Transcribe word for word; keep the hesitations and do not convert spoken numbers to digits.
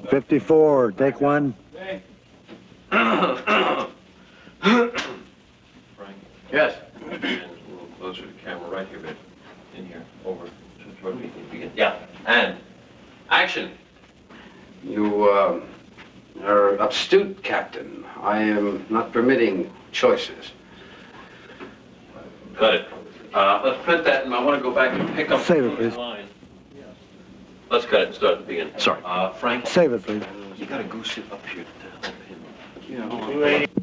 fifty-four, take one. Frank? Yes? And a little closer to the camera, right here, babe. In here, over. Toward me. Begin. Yeah, and action. You, uh, are astute, Captain. I am not permitting choices. Got it. Uh, let's print that, and I want to go back and pick up Save the it, please. line. Let's cut it and start at the beginning. Sorry. Uh, Frank? Save it, please. You gotta go sit up here to help him. Yeah, hold on.